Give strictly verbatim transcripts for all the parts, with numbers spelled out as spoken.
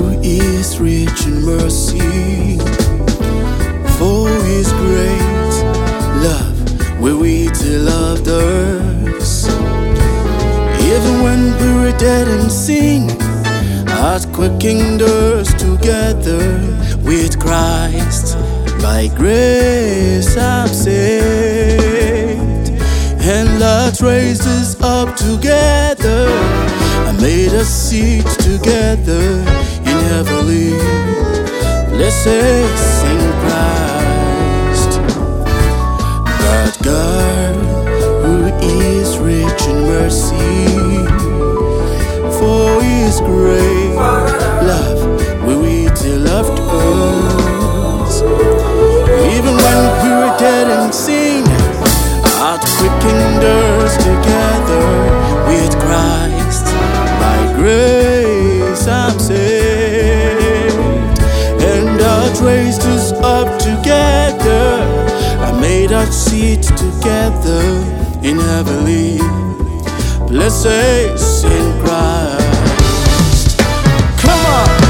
who is rich in mercy. For his great love, wherewith he loved us. Even when we were dead in sin, hath quickened us together with Christ. By grace I'm saved, and hath raised us up together, and made us sit together in heavenly places in Christ. But God, who is rich in mercy, for his great love, wherewith he loved us. Even when we were dead in sin, hath quickened us together with Christ. By grace I'm saved, and hath raised us up together, and made us sit together in heavenly places in Christ. Come on!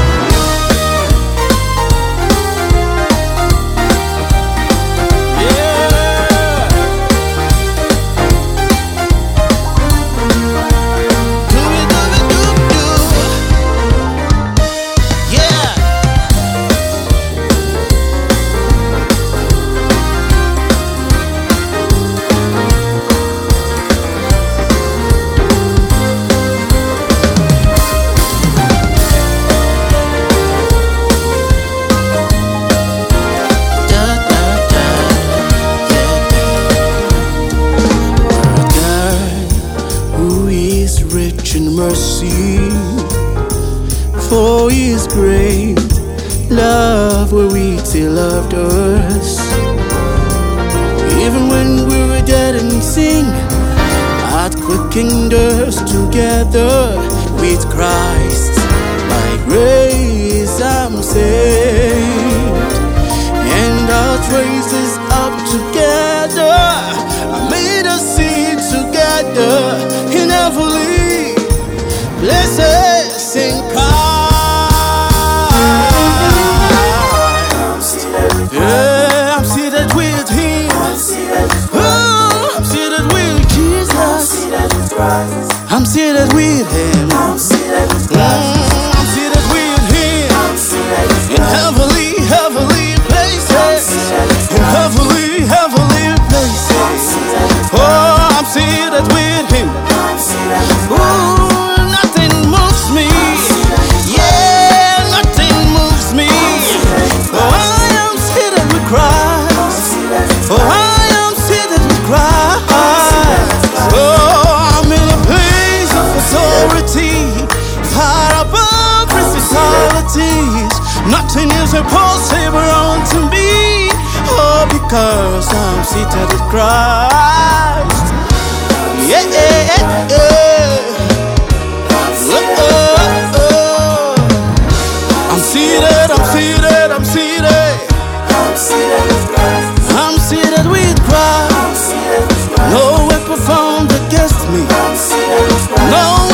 Rich in mercy, for his great love, wherewith he loved us. Even when we were dead in sin, hath quickened us together with Christ. By grace I'm saved, and hath raised us up together, and made us sit together in heavenly places in Christ. Yeah, I'm seated with him. Oh, I'm seated with Jesus. I'm seated with him. Mm, I'm seated with him in heavenly, heavenly places. In heavenly, heavenly places. Oh, I'm seated with him. Ooh. Nothing is impossible unto me, oh, because I'm seated with Christ. Yeah, yeah, yeah. Oh, oh, oh. I'm seated, I'm seated, I'm seated. I'm seated with Christ. No weapon formed against me. No